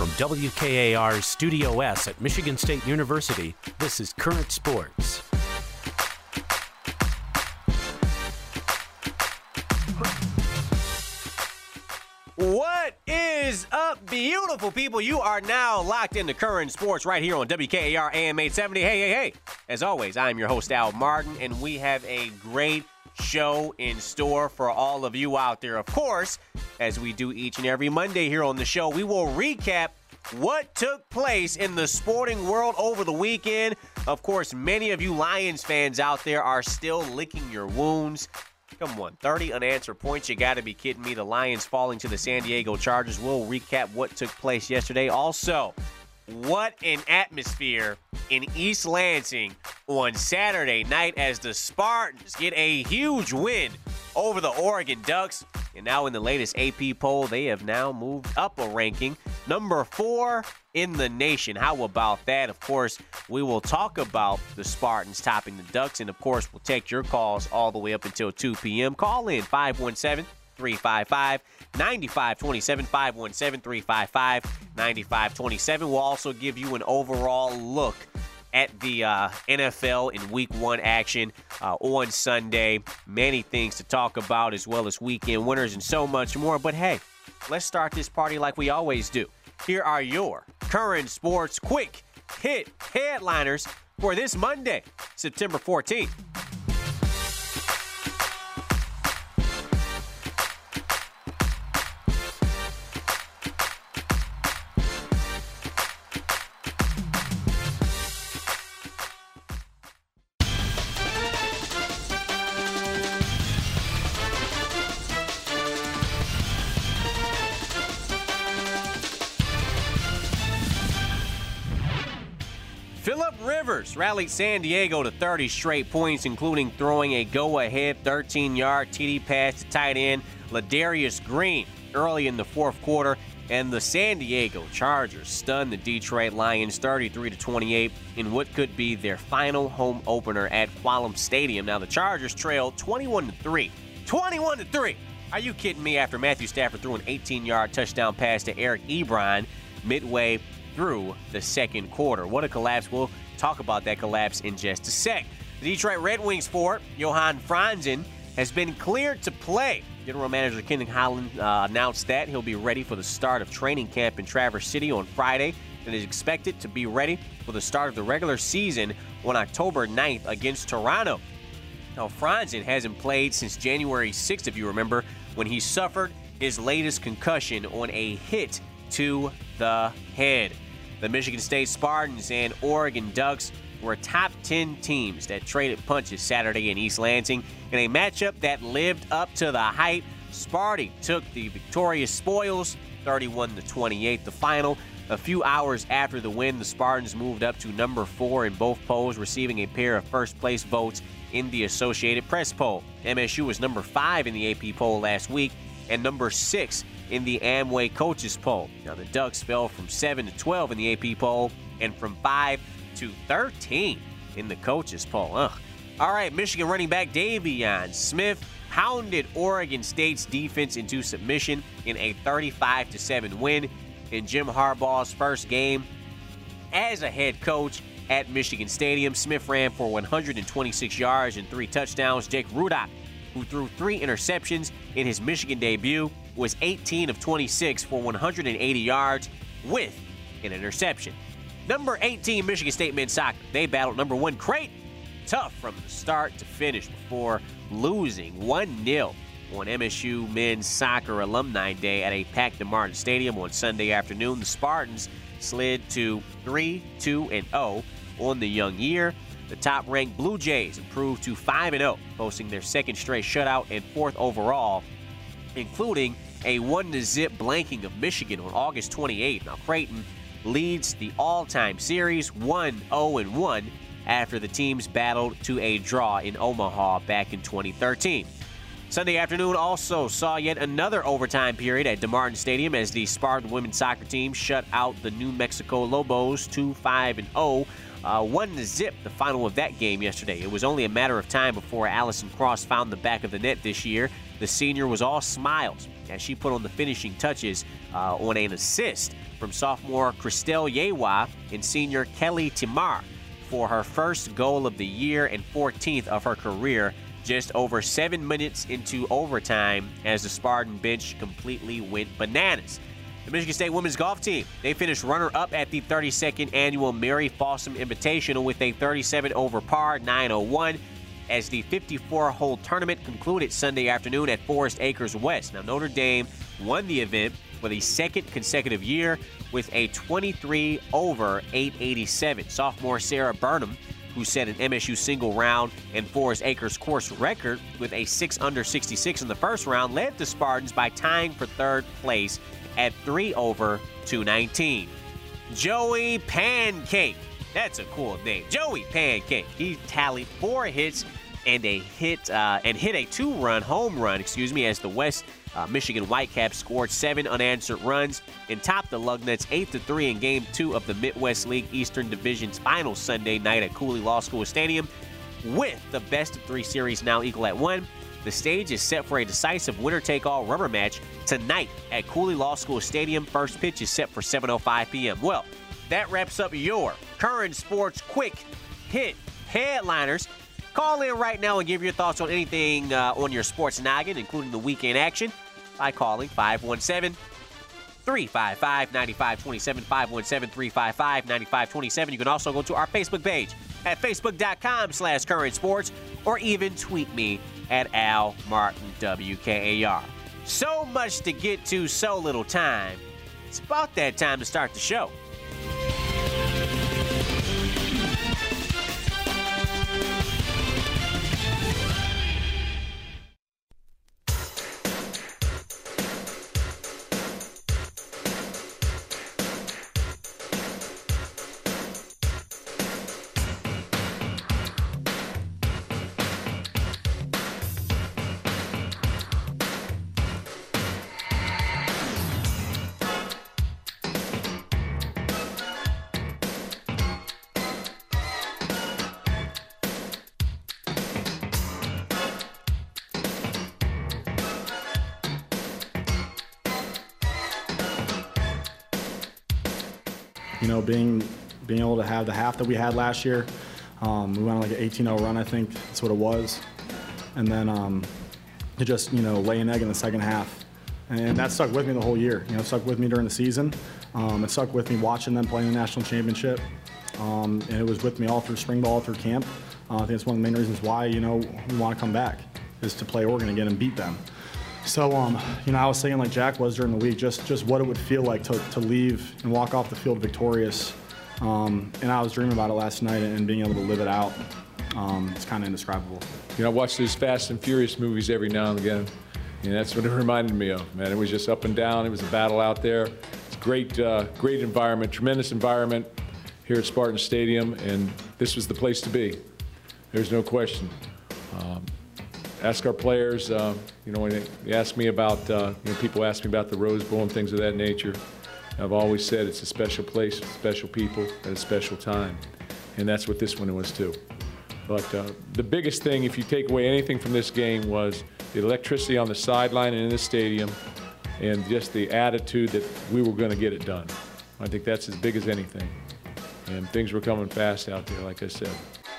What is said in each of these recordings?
From WKAR's Studio S at Michigan State University, this is Current Sports. What is up, beautiful people? You are now locked into Current Sports right here on WKAR AM 870. Hey. As always, I'm your host, Al Martin, and we have a great show in store for all of you out there. Of course, as we do each and every Monday here on the show, we will recap what took place in the sporting world over the weekend. Of course, many of you Lions fans out there are still licking your wounds. Come on, 30 unanswered points. You got to be kidding me. The Lions falling to the San Diego Chargers. We'll recap what took place yesterday. Also, what an atmosphere in East Lansing on Saturday night as the Spartans get a huge win over the Oregon Ducks. And now in the latest AP poll, they have now moved up a ranking. Number 4 in the nation. How about that? Of course, we will talk about the Spartans topping the Ducks. And, of course, we'll take your calls all the way up until 2 p.m. Call in 517-355-9527, 517-355-9527. We'll also give you an overall look at the NFL in Week 1 action on Sunday. Many things to talk about, as well as weekend winners and so much more. But, hey, let's start this party like we always do. Here are your Current Sports Quick Hit headliners for this Monday, September 14th. Phillip Rivers rallied San Diego to 30 straight points, including throwing a go-ahead 13-yard TD pass to tight end Ladarius Green early in the fourth quarter, and the San Diego Chargers stunned the Detroit Lions 33-28 in what could be their final home opener at Qualcomm Stadium. Now, the Chargers trailed 21-3. 21-3! Are you kidding me? After Matthew Stafford threw an 18-yard touchdown pass to Eric Ebron midway through the second quarter. What a collapse. We'll talk about that collapse in just a sec. The Detroit Red Wings forward, Johan Franzen, has been cleared to play. General Manager Ken Holland announced that he'll be ready for the start of training camp in Traverse City on Friday and is expected to be ready for the start of the regular season on October 9th against Toronto. Now, Franzen hasn't played since January 6th, if you remember, when he suffered his latest concussion on a hit to the head. The Michigan State Spartans and Oregon Ducks were top 10 teams that traded punches Saturday in East Lansing in a matchup that lived up to the hype. Sparty took the victorious spoils, 31-28, the final. A few hours after the win, the Spartans moved up to number 4 in both polls, receiving a pair of first-place votes in the Associated Press poll. MSU was number 5 in the AP poll last week and number 6 in the Amway Coaches poll. Now, the Ducks fell from 7 to 12 in the AP poll and from 5 to 13 in the Coaches poll. All right, Michigan running back Davion Smith pounded Oregon State's defense into submission in a 35-7 win in Jim Harbaugh's first game as a head coach at Michigan Stadium. Smith ran for 126 yards and 3 touchdowns. Jake Rudock, who threw 3 interceptions in his Michigan debut, was 18 of 26 for 180 yards with an interception. Number 18, Michigan State men's soccer. They battled number 1 Creighton. Tough from the start to finish before losing 1-0 on MSU men's soccer alumni day at a packed DeMartin Stadium on Sunday afternoon. The Spartans slid to 3-2-0 on the young year. The top-ranked Blue Jays improved to 5-0, posting their second straight shutout and 4th overall, including a 1-0 blanking of Michigan on August 28th. Now, Creighton leads the all-time series 1-0-1 after the teams battled to a draw in Omaha back in 2013. Sunday afternoon also saw yet another overtime period at DeMartin Stadium as the Spartan women's soccer team shut out the New Mexico Lobos 2-5-0. 1-0 the final of that game yesterday. It was only a matter of time before Allison Cross found the back of the net this year. The senior was all smiles as she put on the finishing touches on an assist from sophomore Christelle Yewa and senior Kelly Timar for her first goal of the year and 14th of her career, just over 7 minutes into overtime as the Spartan bench completely went bananas. The Michigan State women's golf team, they finished runner-up at the 32nd annual Mary Fossum Invitational with a 37 over par 901 as the 54-hole tournament concluded Sunday afternoon at Forest Acres West. Now, Notre Dame won the event for the second consecutive year with a 23 over 887. Sophomore Sarah Burnham, who set an MSU single round and Forest Acres course record with a 6 under 66 in the first round, led the Spartans by tying for third place at 3 over 219. Joey Pancake. That's a cool name. Joey Pancake. He tallied 4 hits and hit a 2-run home run, as the West Michigan Whitecaps scored 7 unanswered runs and topped the Lugnuts 8-3 in Game 2 of the Midwest League Eastern Division's final Sunday night at Cooley Law School Stadium. With the best-of-3 series now equal at 1, the stage is set for a decisive winner-take-all rubber match tonight at Cooley Law School Stadium. First pitch is set for 7:05 p.m. Well, that wraps up your current sports quick hit headliners. Call in right now and give your thoughts on anything on your sports noggin, including the weekend action, by calling 517-355-9527, 517-355-9527. You can also go to our Facebook page at facebook.com/current sports or even tweet me at Al Martin WKAR. So much to get to, so little time. It's about that time to start the show. You know, being able to have the half that we had last year, we went on like an 18-0 run, I think that's what it was, and then to just lay an egg in the second half, and that stuck with me the whole year. It stuck with me during the season. It stuck with me watching them play in the national championship, and it was with me all through spring ball, through camp. I think it's one of the main reasons why we want to come back, is to play Oregon again and beat them. So, I was saying, like Jack was during the week, just what it would feel like to leave and walk off the field victorious. And I was dreaming about it last night, and being able to live it out, it's kind of indescribable. I watch these Fast and Furious movies every now and again, and that's what it reminded me of, man. It was just up and down. It was a battle out there. It's a great environment, tremendous environment here at Spartan Stadium, and this was the place to be. There's no question. Ask our players, when they ask me about, people ask me about the Rose Bowl and things of that nature. I've always said it's a special place, special people, at a special time. And that's what this one was too. But the biggest thing, if you take away anything from this game, was the electricity on the sideline and in the stadium, and just the attitude that we were going to get it done. I think that's as big as anything. And things were coming fast out there, like I said.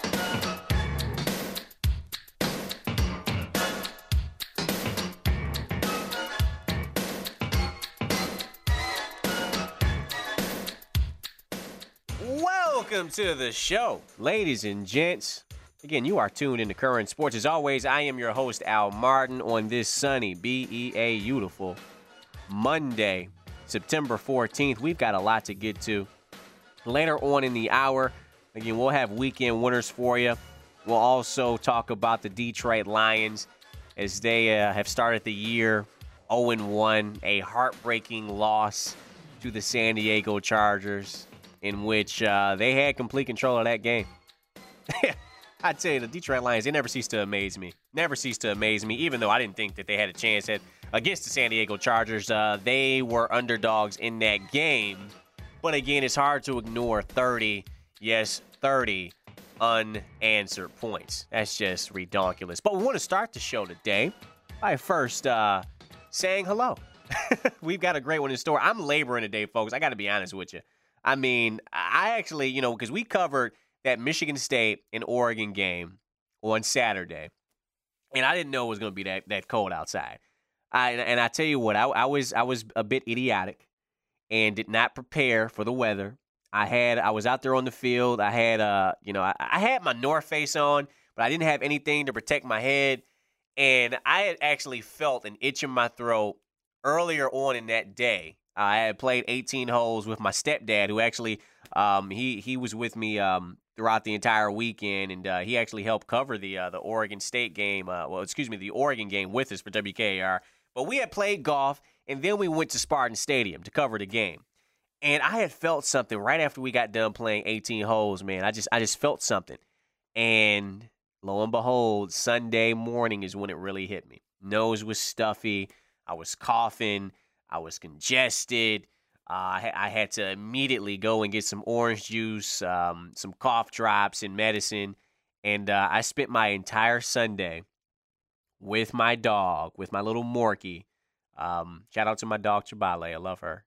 Welcome to the show, ladies and gents. Again, you are tuned into Current Sports. As always, I am your host, Al Martin, on this sunny, beautiful Monday, September 14th. We've got a lot to get to. Later on in the hour, again, we'll have weekend winners for you. We'll also talk about the Detroit Lions as they have started the year 0-1, a heartbreaking loss to the San Diego Chargers, in which they had complete control of that game. I tell you, the Detroit Lions, they never cease to amaze me. Never cease to amaze me, even though I didn't think that they had a chance against the San Diego Chargers. They were underdogs in that game. But again, it's hard to ignore 30 unanswered points. That's just redonkulous. But we want to start the show today by first saying hello We've got a great one in store. I'm laboring today, folks. I got to be honest with you. I mean, I actually, because we covered that Michigan State and Oregon game on Saturday, and I didn't know it was going to be that cold outside. And I tell you what, I was a bit idiotic and did not prepare for the weather. I was out there on the field. I had I had my North Face on, but I didn't have anything to protect my head. And I had actually felt an itch in my throat earlier on in that day. I had played 18 holes with my stepdad, who actually he was with me throughout the entire weekend, and he actually helped cover the Oregon State game. The Oregon game with us for WKAR. But we had played golf, and then we went to Spartan Stadium to cover the game. And I had felt something right after we got done playing 18 holes, man. I just felt something. And lo and behold, Sunday morning is when it really hit me. Nose was stuffy. I was coughing. I was congested. I had to immediately go and get some orange juice, some cough drops and medicine. And I spent my entire Sunday with my dog, with my little Morky. Shout out to my dog, Chibale. I love her.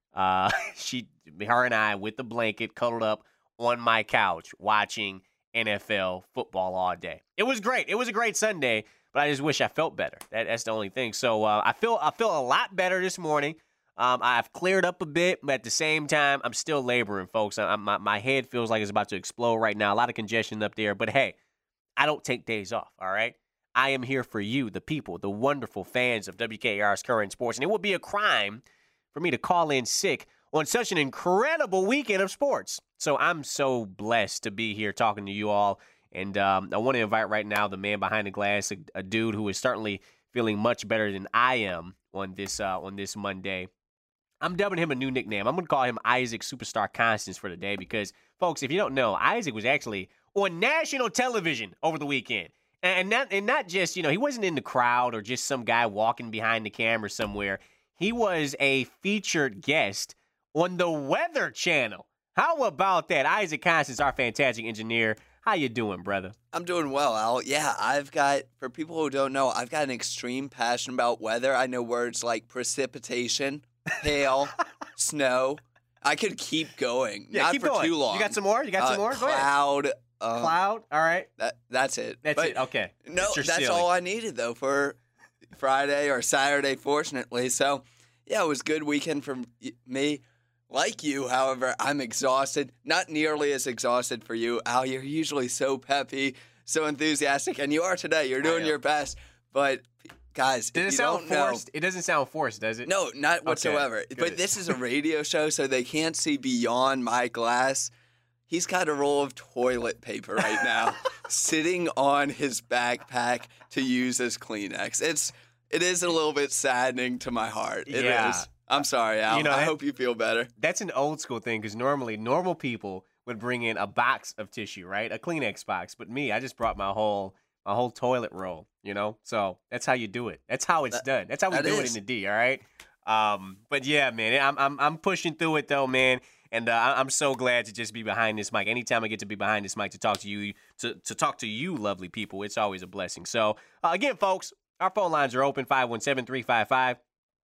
Her and I, with the blanket, cuddled up on my couch watching NFL football all day. It was great. It was a great Sunday, but I just wish I felt better. That's the only thing. So I feel a lot better this morning. I've cleared up a bit, but at the same time, I'm still laboring, folks. My head feels like it's about to explode right now. A lot of congestion up there. But hey, I don't take days off, all right? I am here for you, the people, the wonderful fans of WKR's Current Sports. And it would be a crime for me to call in sick on such an incredible weekend of sports. So I'm so blessed to be here talking to you all. And I want to invite right now the man behind the glass, a dude who is certainly feeling much better than I am on this Monday. I'm dubbing him a new nickname. I'm going to call him Isaac Superstar Constance for the day because, folks, if you don't know, Isaac was actually on national television over the weekend. And not just, he wasn't in the crowd or just some guy walking behind the camera somewhere. He was a featured guest on the Weather Channel. How about that? Isaac Constance, our fantastic engineer. How you doing, brother? I'm doing well, Al. Yeah, for people who don't know, I've got an extreme passion about weather. I know words like precipitation, hail, snow. I could keep going. Yeah, not keep for going. too long. You got some more? Go ahead. Cloud. Cloud? All right. That's it. That's it. Okay. No, that's all I needed, though, for Friday or Saturday, fortunately. So, yeah, it was a good weekend for me. Like you, however, I'm exhausted. Not nearly as exhausted for you, Al. You're usually so peppy, so enthusiastic, and you are today. You're doing your best. But, guys, Did it sound forced? It doesn't sound forced, does it? No, not whatsoever. Okay, but this is a radio show, so they can't see beyond my glass. He's got a roll of toilet paper right now sitting on his backpack to use as Kleenex. It is a little bit saddening to my heart. It is. I'm sorry, Al. I hope you feel better. That's an old school thing because normally normal people would bring in a box of tissue, right? A Kleenex box. But me, I just brought my whole toilet roll, So that's how you do it. That's how it's done. That's how we do it in the D, all right? But yeah, man, I'm pushing through it though, man. And I'm so glad to just be behind this mic. Anytime I get to be behind this mic to talk to you, to talk to you lovely people, it's always a blessing. So, again, folks, our phone lines are open, 517-355-9527,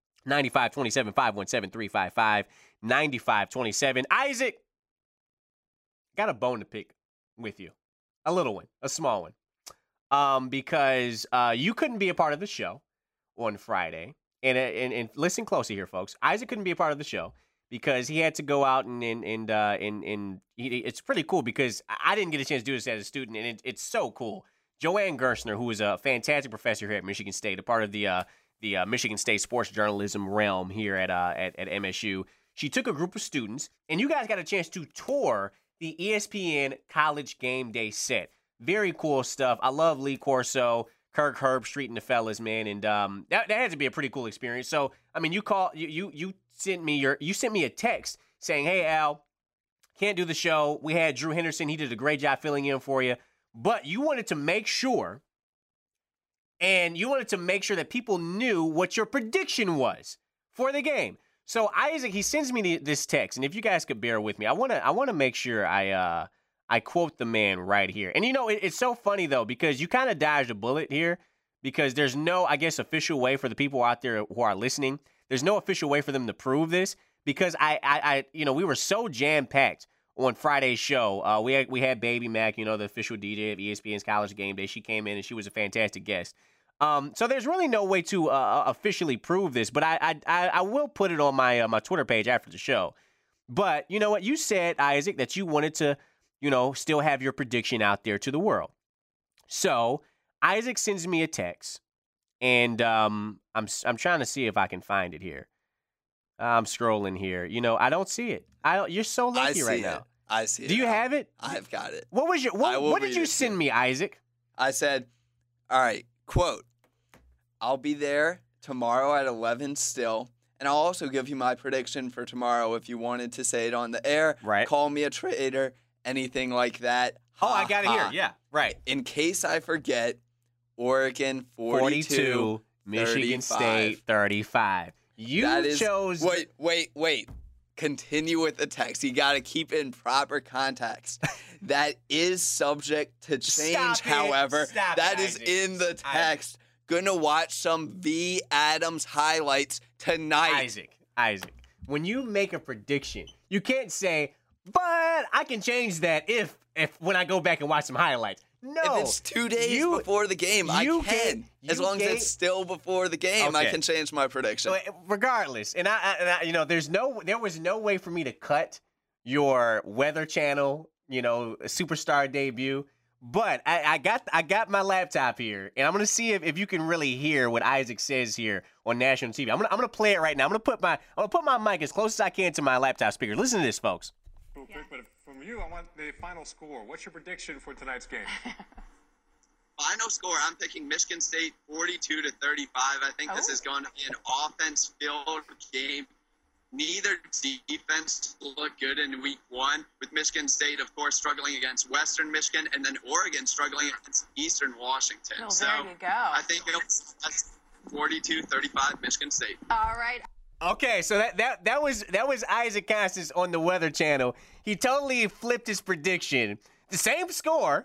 517-355-9527. Isaac, got a bone to pick with you. A little one, a small one. Because you couldn't be a part of the show on Friday. And listen closely here, folks. Isaac couldn't be a part of the show because he had to go out and it's pretty cool because I didn't get a chance to do this as a student, and it's so cool. Joanne Gerstner, who is a fantastic professor here at Michigan State, a part of the Michigan State sports journalism realm here at MSU, she took a group of students, and you guys got a chance to tour the ESPN College Game Day set. Very cool stuff. I love Lee Corso, Kirk Herbstreit, and the fellas, man, and that had to be a pretty cool experience. So, I mean, you sent me a text saying, "Hey, Al, can't do the show. We had Drew Henderson. He did a great job filling in for you, but you wanted to make sure, and you wanted to make sure that people knew what your prediction was for the game." So Isaac, he sends me this text, and if you guys could bear with me, I want to make sure I quote the man right here. And it's so funny though because you kind of dodged a bullet here because there's no, I guess, official way for the people out there who are listening There's no official way for them to prove this because we were so jam-packed on Friday's show. We had Baby Mac, the official DJ of ESPN's College Game Day. She came in and she was a fantastic guest. So there's really no way to officially prove this, but I will put it on my my Twitter page after the show. But you know what? You said, Isaac, that you wanted to, still have your prediction out there to the world. So Isaac sends me a text, and I'm trying to see if I can find it here. I'm scrolling here. I don't see it. You're so lucky right now. I see it. Do you have it? I've got it. What did you send me, Isaac? I said, all right, quote, I'll be there tomorrow at 11 still, and I'll also give you my prediction for tomorrow if you wanted to say it on the air. Right. Call me a traitor, anything like that. I got it here. Yeah, right. In case I forget, Oregon 42, Michigan 35. State 35. You chose. Wait. Continue with the text. You got to keep it in proper context. That is subject to change, however. That is in the text. Gonna watch some V. Adams highlights tonight. Isaac, when you make a prediction, you can't say, but I can change that if when I go back and watch some highlights. No. If it's 2 days before the game, I can. As long as it's still before the game, I can change my prediction. Regardless, and I there was no way for me to cut your Weather Channel, superstar debut. But I got my laptop here, and I'm gonna see if you can really hear what Isaac says here on national TV. I'm gonna play it right now. I'm gonna put my mic as close as I can to my laptop speaker. Listen to this, folks. Real quick, but from you, I want the final score. What's your prediction for tonight's game? Final score, I'm picking Michigan State 42-35. I think this is going to be an offense-filled game. Neither defense looked good in week one, with Michigan State, of course, struggling against Western Michigan, and then Oregon struggling against Eastern Washington. Oh, there you go. I think it's 42-35 Michigan State. All right. Okay, so that was Isaac Constance on the Weather Channel. He totally flipped his prediction. The same score,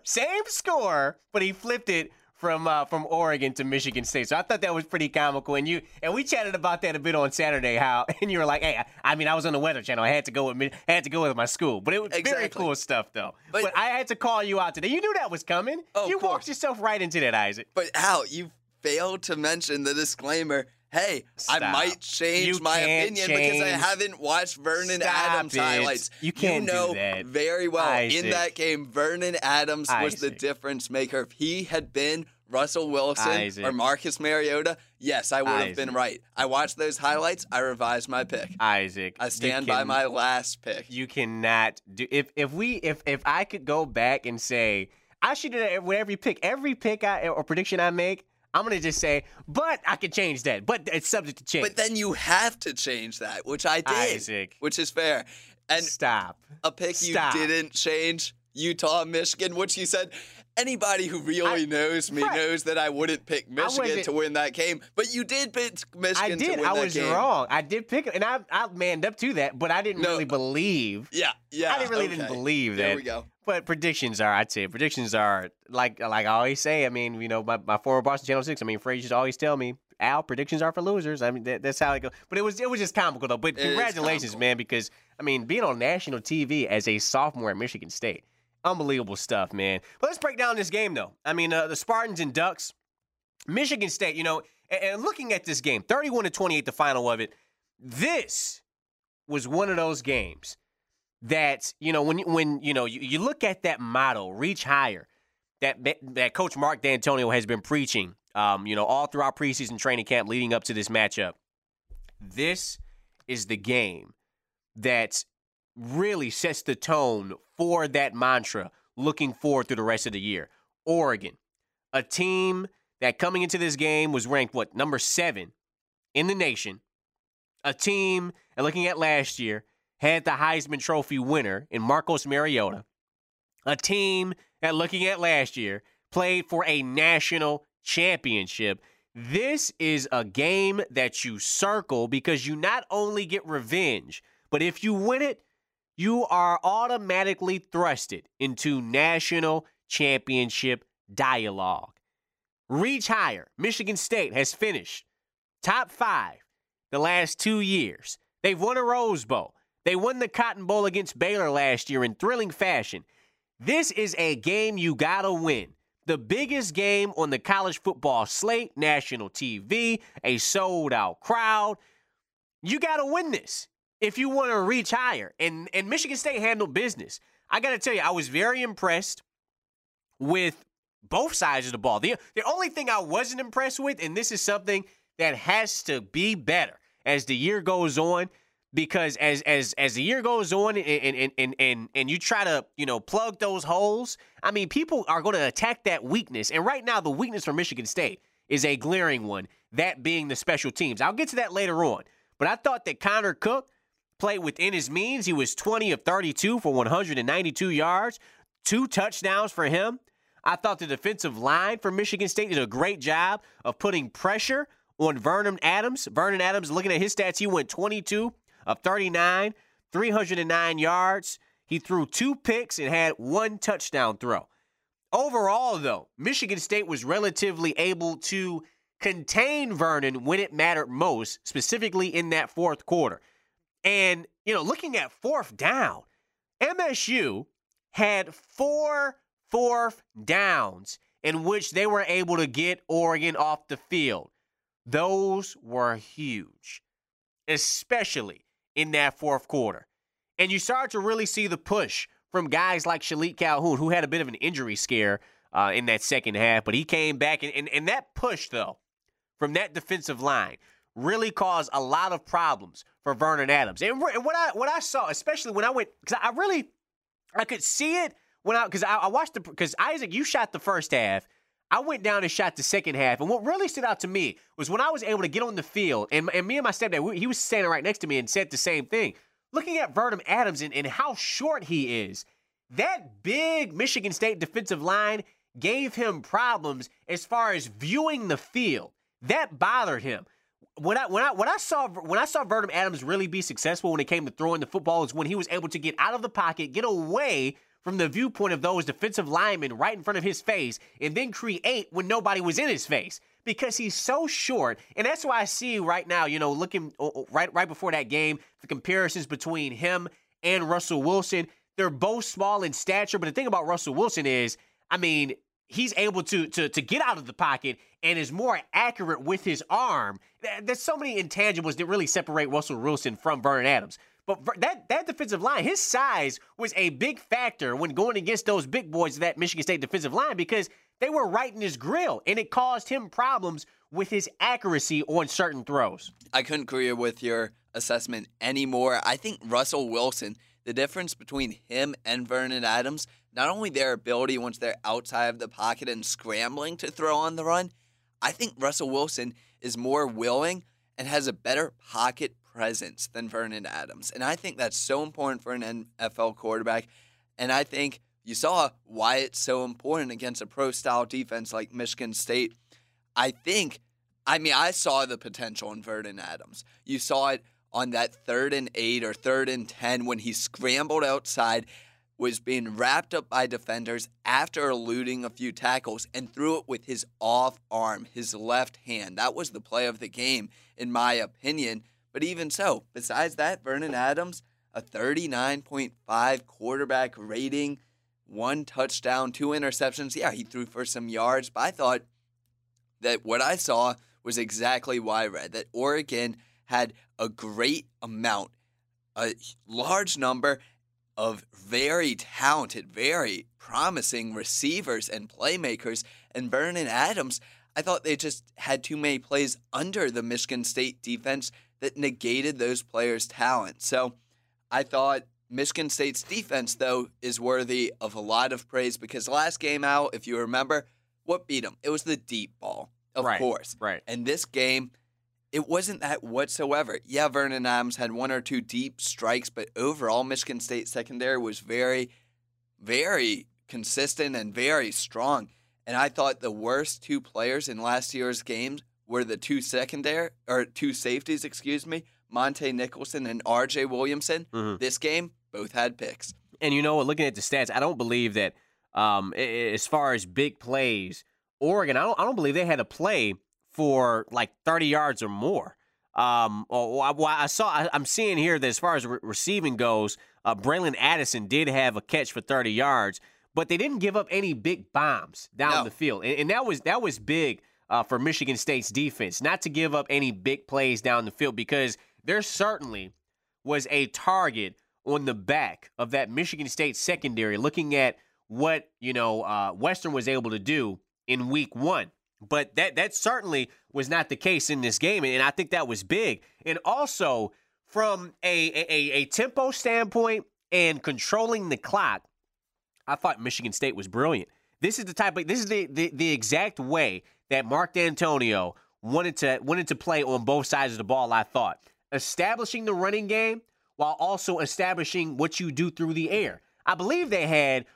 but he flipped it from Oregon to Michigan State. So I thought that was pretty comical. And we chatted about that a bit on Saturday. And you were like, "Hey, I was on the Weather Channel. I had to go with my school." But it was very cool stuff, though. But I had to call you out today. You knew that was coming. You walked yourself right into that, Isaac. But Al, you failed to mention the disclaimer. Hey, Stop. I might change my opinion because I haven't watched Vernon Adams highlights. You can't do that. Very well. Isaac. In that game, Vernon Adams was the difference maker. If he had been Russell Wilson or Marcus Mariota, yes, I would have been right. I watched those highlights. I revised my pick. Isaac, I stand by my last pick. You cannot do if I could go back and say I should do that with every pick or prediction I make. I'm going to just say, but I can change that. But it's subject to change. But then you have to change that, which I did, Isaac, which is fair. And stop. A pick you didn't change, Utah, Michigan, which you said, anybody who really knows me knows that I wouldn't pick Michigan to win that game. But you did pick Michigan to win that game. I was wrong. I did pick it, and I manned up to that, but I didn't really believe. Yeah. I didn't believe that. There we go. But predictions are like I always say. I mean, my former boss at Channel 6. I mean, Frazier always tell me, Al, predictions are for losers. I mean, that's how it goes. But it was just comical though. But congratulations, man, because I mean, being on national TV as a sophomore at Michigan State, unbelievable stuff, man. But let's break down this game though. I mean, the Spartans and Ducks, Michigan State. And looking at this game, 31-28, the final of it. This was one of those games that, when you look at that motto, reach higher, that Coach Mark D'Antonio has been preaching, all throughout preseason training camp leading up to this matchup. This is the game that really sets the tone for that mantra looking forward through the rest of the year. Oregon, a team that coming into this game was ranked, number 7 in the nation. A team, and looking at last year, had the Heisman Trophy winner in Marcus Mariota. A team that, looking at last year, played for a national championship. This is a game that you circle because you not only get revenge, but if you win it, you are automatically thrusted into national championship dialogue. Reach higher. Michigan State has finished top 5. the last 2 years. They've won a Rose Bowl. They won the Cotton Bowl against Baylor last year in thrilling fashion. This is a game you gotta win. The biggest game on the college football slate, national TV, a sold-out crowd. You gotta win this if you want to reach higher. And Michigan State handled business. I gotta tell you, I was very impressed with both sides of the ball. The only thing I wasn't impressed with, and this is something that has to be better as the year goes on, because as the year goes on and you try to, plug those holes, I mean, people are going to attack that weakness. And right now, the weakness for Michigan State is a glaring one, that being the special teams. I'll get to that later on. But I thought that Connor Cook played within his means. He was 20 of 32 for 192 yards, 2 touchdowns for him. I thought the defensive line for Michigan State did a great job of putting pressure on Vernon Adams. Vernon Adams, looking at his stats, he went 22 of 39, 309 yards. He threw 2 picks and had 1 touchdown throw. Overall, though, Michigan State was relatively able to contain Vernon when it mattered most, specifically in that fourth quarter. And, looking at fourth down, MSU had 4 fourth downs in which they were able to get Oregon off the field. Those were huge, especially in that fourth quarter. And you start to really see the push from guys like Shalik Calhoun, who had a bit of an injury scare in that second half, but he came back. And that push, though, from that defensive line really caused a lot of problems for Vernon Adams. And what I saw, especially when I went, because I could see it because I watched because Isaac, you shot the first half. I went down and shot the second half. And what really stood out to me was when I was able to get on the field, and me and my stepdad, he was standing right next to me and said the same thing. Looking at Vernon Adams and how short he is, that big Michigan State defensive line gave him problems as far as viewing the field. That bothered him. When I saw Vernon Adams really be successful when it came to throwing the football is when he was able to get out of the pocket, get away from the viewpoint of those defensive linemen right in front of his face, and then create when nobody was in his face, because he's so short. And that's why I see right now, looking right before that game, the comparisons between him and Russell Wilson. They're both small in stature, but the thing about Russell Wilson is, he's able to get out of the pocket and is more accurate with his arm. There's so many intangibles that really separate Russell Wilson from Vernon Adams. But that defensive line, his size was a big factor when going against those big boys of that Michigan State defensive line, because they were right in his grill, and it caused him problems with his accuracy on certain throws. I couldn't agree with your assessment anymore. I think Russell Wilson, the difference between him and Vernon Adams, not only their ability once they're outside of the pocket and scrambling to throw on the run, I think Russell Wilson is more willing and has a better pocket presence than Vernon Adams. And I think that's so important for an NFL quarterback. And I think you saw why it's so important against a pro-style defense like Michigan State. I saw the potential in Vernon Adams. You saw it on that 3rd and 8 or 3rd and 10 when he scrambled outside, was being wrapped up by defenders after eluding a few tackles, and threw it with his off arm, his left hand. That was the play of the game, in my opinion. But even so, besides that, Vernon Adams, a 39.5 quarterback rating, 1 touchdown, 2 interceptions. Yeah, he threw for some yards, but I thought that what I saw was exactly what I read, that Oregon had a great amount, a large number of very talented, very promising receivers and playmakers. And Vernon Adams, I thought they just had too many plays under the Michigan State defense that negated those players' talent. So I thought Michigan State's defense, though, is worthy of a lot of praise, because last game out, if you remember, what beat them? It was the deep ball, of course. Right. And this game, it wasn't that whatsoever. Yeah, Vernon Adams had 1 or 2 deep strikes, but overall, Michigan State secondary was very, very consistent and very strong. And I thought the worst 2 players in last year's games were the 2 safeties, Monte Nicholson and R.J. Williamson. Mm-hmm. This game, both had picks. And looking at the stats, I don't believe that as far as big plays, Oregon, I don't believe they had a play for like 30 yards or more. I'm seeing here that as far as receiving goes, Braylon Addison did have a catch for 30 yards, but they didn't give up any big bombs down the field, and that was big for Michigan State's defense, not to give up any big plays down the field, because there certainly was a target on the back of that Michigan State secondary, looking at what Western was able to do in week 1. But that certainly was not the case in this game, and I think that was big. And also, from a tempo standpoint and controlling the clock, I thought Michigan State was brilliant. This is the exact way that Mark D'Antonio wanted to play on both sides of the ball, I thought. Establishing the running game while also establishing what you do through the air. I believe they had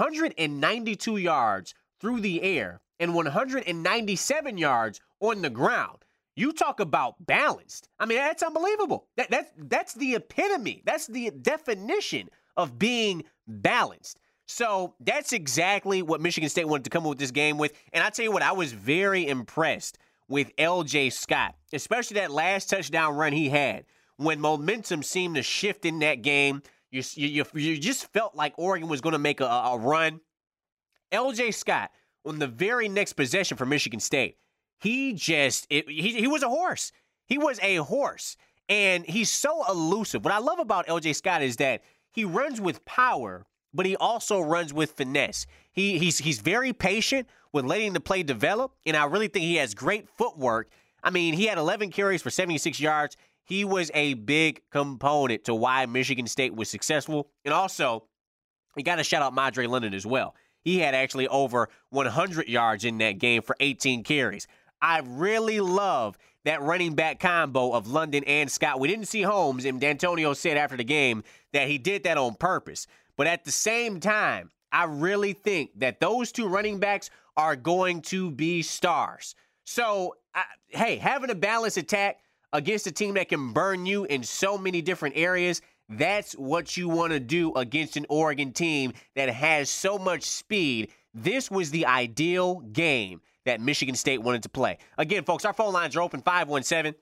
192 yards through the air and 197 yards on the ground. You talk about balanced. I mean, that's unbelievable. That's the epitome. That's the definition of being balanced. So that's exactly what Michigan State wanted to come up with this game with. And I tell you what, I was very impressed with L.J. Scott, especially that last touchdown run he had. When momentum seemed to shift in that game, you just felt like Oregon was going to make a run. L.J. Scott, on the very next possession for Michigan State, he was a horse. He was a horse, and he's so elusive. What I love about L.J. Scott is that he runs with power, but he also runs with finesse. He's very patient with letting the play develop, and I really think he has great footwork. I mean, he had 11 carries for 76 yards. He was a big component to why Michigan State was successful. And also, you got to shout out Madre London as well. He had actually over 100 yards in that game for 18 carries. I really love that running back combo of London and Scott. We didn't see Holmes, and D'Antonio said after the game that he did that on purpose. But at the same time, I really think that those two running backs are going to be stars. So, hey, having a balanced attack against a team that can burn you in so many different areas, that's what you want to do against an Oregon team that has so much speed. This was the ideal game that Michigan State wanted to play. Again, folks, our phone lines are open, 517-355-9527,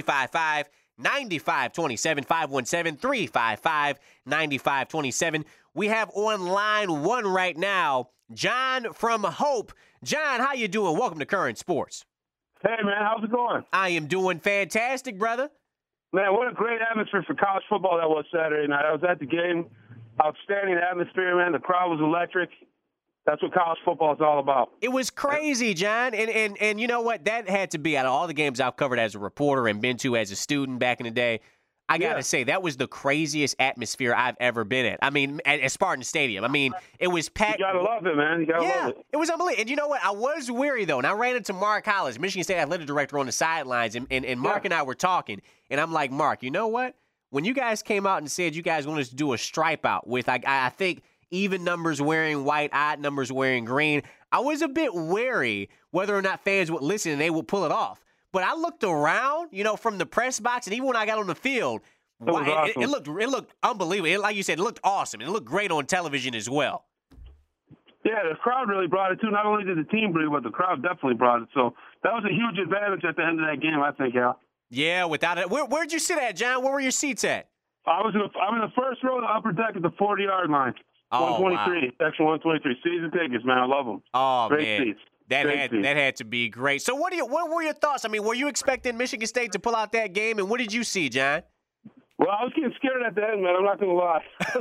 517-355-9527. We have on line 1 right now, John from Hope. John, how you doing? Welcome to Current Sports. Hey, man, how's it going? I am doing fantastic, brother. Man, what a great atmosphere for college football that was Saturday night. I was at the game. Outstanding atmosphere, man. The crowd was electric. That's what college football is all about. It was crazy, John. And you know what? That had to be, out of all the games I've covered as a reporter and been to as a student back in the day, I got to say, that was the craziest atmosphere I've ever been at. I mean, at Spartan Stadium. I mean, it was packed. You got to love it, man. You got to love it. It was unbelievable. And you know what? I was weary, though. And I ran into Mark Hollis, Michigan State athletic director, on the sidelines. And Mark and I were talking. And I'm like, Mark, you know what? When you guys came out and said you guys wanted to do a stripe out with, I think, even numbers wearing white, odd numbers wearing green, I was a bit wary whether or not fans would listen and they would pull it off. But I looked around, from the press box, and even when I got on the field, awesome. it looked unbelievable. Like you said, it looked awesome. It looked great on television as well. Yeah, the crowd really brought it, too. Not only did the team bring it, but the crowd definitely brought it. So that was a huge advantage at the end of that game, I think, Al. Yeah, without it. Where'd you sit at, John? Where were your seats at? I'm in the first row of the upper deck at the 40-yard line. Oh, 123, wow. Section 123. Season tickets, man. I love them. Oh, great man. seats. That had to be great. So what were your thoughts? I mean, were you expecting Michigan State to pull out that game, and what did you see, John? Well, I was getting scared at the end, man. I'm not going to lie.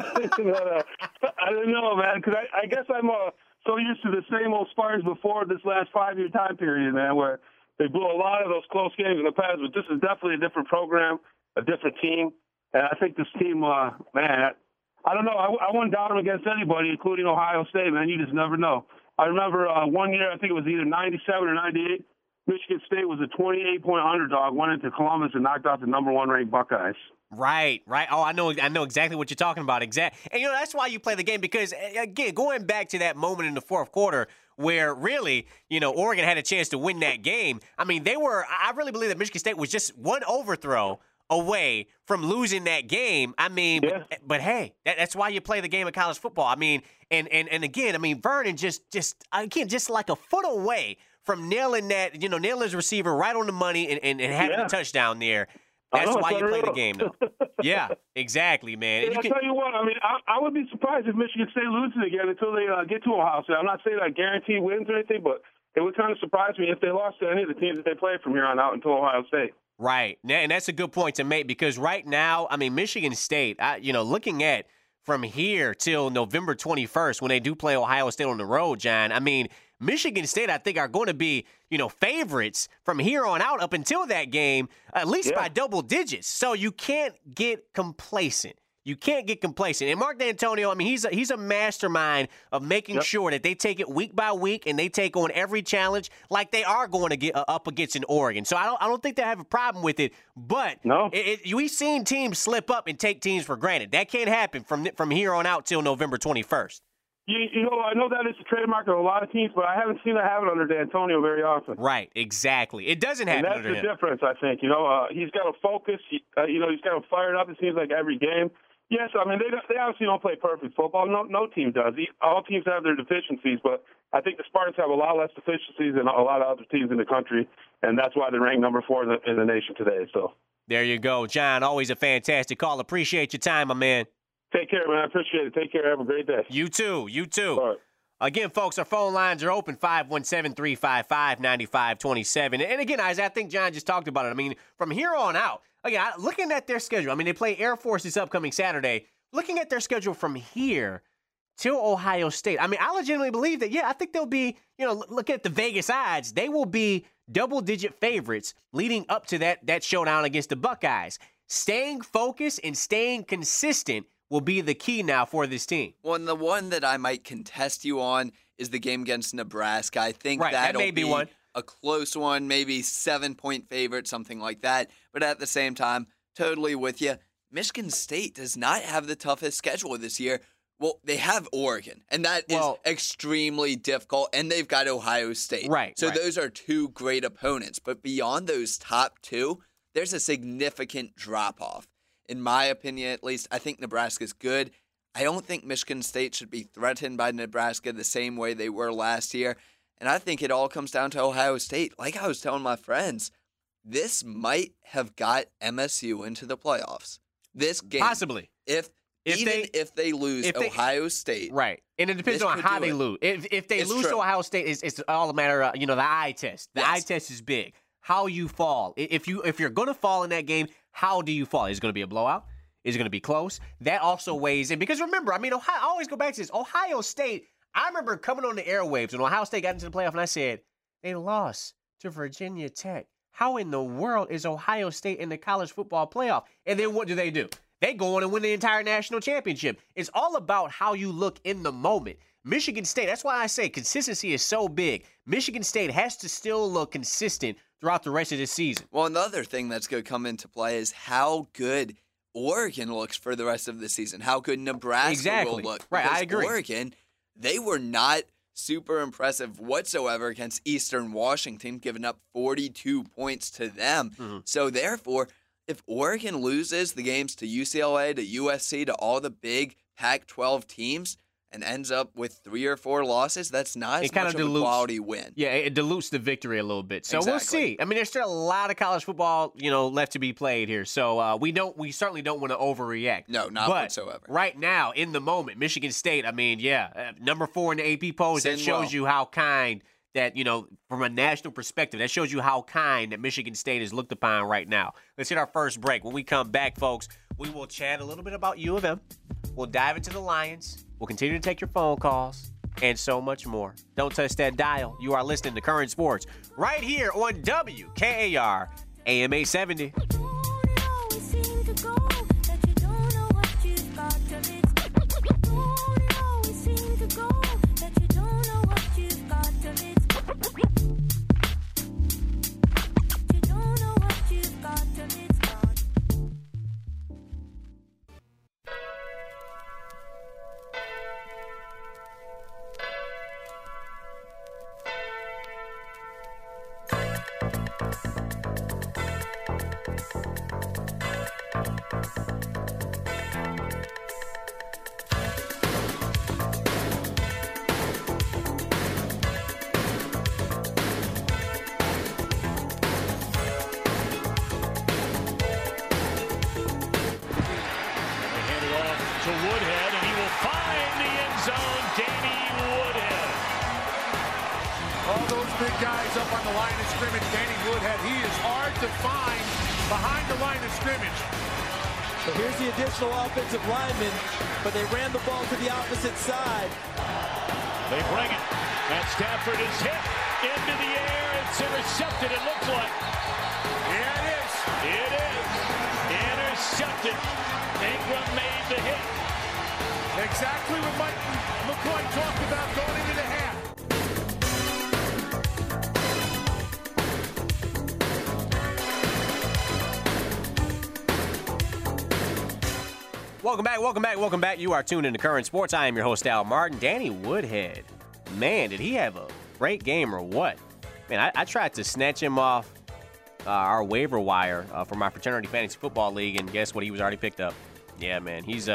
I didn't know, man, because I guess I'm so used to the same old Spartans before this last 5-year time period, man, where they blew a lot of those close games in the past. But this is definitely a different program, a different team. And I think this team, man, I don't know. I wouldn't doubt them against anybody, including Ohio State, man. You just never know. I remember one year, I think it was either 97 or 98, Michigan State was a 28-point underdog, went into Columbus and knocked out the number 1 ranked Buckeyes. Right. Oh, I know exactly what you're talking about. And that's why you play the game, because again, going back to that moment in the fourth quarter where really, Oregon had a chance to win that game. I mean, I really believe that Michigan State was just one overthrow away from losing that game. I mean, yeah. but hey, that's why you play the game of college football. I mean, and again, I mean, Vernon just like a foot away from nailing that, nailing his receiver right on the money and having a touchdown there. That's know, why you play the unreal. game, though. Yeah, exactly, man. Yeah, You I'll can, tell you what, I mean, I would be surprised if Michigan State loses again until they get to Ohio State. I'm not saying I guarantee wins or anything, but it would kind of surprise me if they lost to any of the teams that they played from here on out until Ohio State. right. And that's a good point to make because right now, I mean, Michigan State, looking at from here till November 21st when they do play Ohio State on the road, John, I mean, Michigan State, I think, are going to be, favorites from here on out up until that game, at least by double digits. So you can't get complacent. You can't get complacent. And Mark D'Antonio, I mean, he's a mastermind of making sure that they take it week by week and they take on every challenge like they are going to get up against in Oregon. So I don't think they have a problem with it. But we've seen teams slip up and take teams for granted. That can't happen from here on out till November 21st. I know that it's a trademark of a lot of teams, but I haven't seen it happen under D'Antonio very often. Right, exactly. It doesn't happen under him. And that's the difference, I think. He's got a focus. He's got him fired up, it seems like, every game. Yes, I mean, they obviously don't play perfect football. No team does. All teams have their deficiencies, but I think the Spartans have a lot less deficiencies than a lot of other teams in the country, and that's why they're ranked number 4 in the nation today. So there you go. John, always a fantastic call. Appreciate your time, my man. Take care, man. I appreciate it. Take care. Have a great day. You too. All right. Again, folks, our phone lines are open, 517-355-9527. And again, I think John just talked about it. I mean, from here on out, again, looking at their schedule, I mean, they play Air Force this upcoming Saturday. Looking at their schedule from here to Ohio State, I mean, I legitimately believe that, I think they'll be, look at the Vegas odds, they will be double-digit favorites leading up to that showdown against the Buckeyes. Staying focused and staying consistent will be the key now for this team. Well, and the one that I might contest you on is the game against Nebraska. I think that may be one. A close one, maybe 7-point favorite, something like that. But at the same time, totally with you. Michigan State does not have the toughest schedule this year. Well, they have Oregon, and that is extremely difficult, and they've got Ohio State. Right. So those are two great opponents. But beyond those top two, there's a significant drop-off. In my opinion, at least, I think Nebraska's good. I don't think Michigan State should be threatened by Nebraska the same way they were last year. And I think it all comes down to Ohio State. Like I was telling my friends, this might have got MSU into the playoffs. This game. Possibly. If they lose Ohio State. Right. And it depends on how they lose. If they lose to Ohio State, it's all a matter of, the eye test. The eye test is big. How you fall. If you're going to fall in that game, how do you fall? Is it going to be a blowout? Is it going to be close? That also weighs in. Because remember, I always go back to this. Ohio State, I remember coming on the airwaves when Ohio State got into the playoff, and I said, they lost to Virginia Tech. How in the world is Ohio State in the college football playoff? And then what do? They go on and win the entire national championship. It's all about how you look in the moment. Michigan State, that's why I say consistency is so big. Michigan State has to still look consistent throughout the rest of this season. Well, another thing that's going to come into play is how good Oregon looks for the rest of the season, how good Nebraska will look. Right, because I agree. Oregon, they were not super impressive whatsoever against Eastern Washington, giving up 42 points to them. Mm-hmm. So therefore, if Oregon loses the games to UCLA, to USC, to all the big Pac-12 teams, and ends up with 3 or 4 losses, that's not as much of a quality win. Yeah, it dilutes the victory a little bit. So We'll see. I mean, there's still a lot of college football, left to be played here. So we certainly don't want to overreact. No, not whatsoever. Right now, in the moment, Michigan State, number 4 in the AP polls, that shows you how kind that, from a national perspective, that shows you how kind that Michigan State is looked upon right now. Let's hit our first break. When we come back, folks, we will chat a little bit about U of M. We'll dive into the Lions. We'll continue to take your phone calls and so much more. Don't touch that dial. You are listening to Current Sports right here on WKAR AM 870. All those big guys up on the line of scrimmage. Danny Woodhead, he is hard to find behind the line of scrimmage. So here's the additional offensive lineman, but they ran the ball to the opposite side. They bring it, and Stafford is hit into the air. It's intercepted, it looks like. Yeah, it is. It is. Intercepted. Ingram made the hit. Exactly what Mike McCoy talked about going into the half. Welcome back. You are tuned into Current Sports. I am your host, Al Martin. Danny Woodhead. Man, did he have a great game or what? Man, I tried to snatch him off our waiver wire for my fraternity fantasy football league, and guess what? He was already picked up. Yeah, man. He's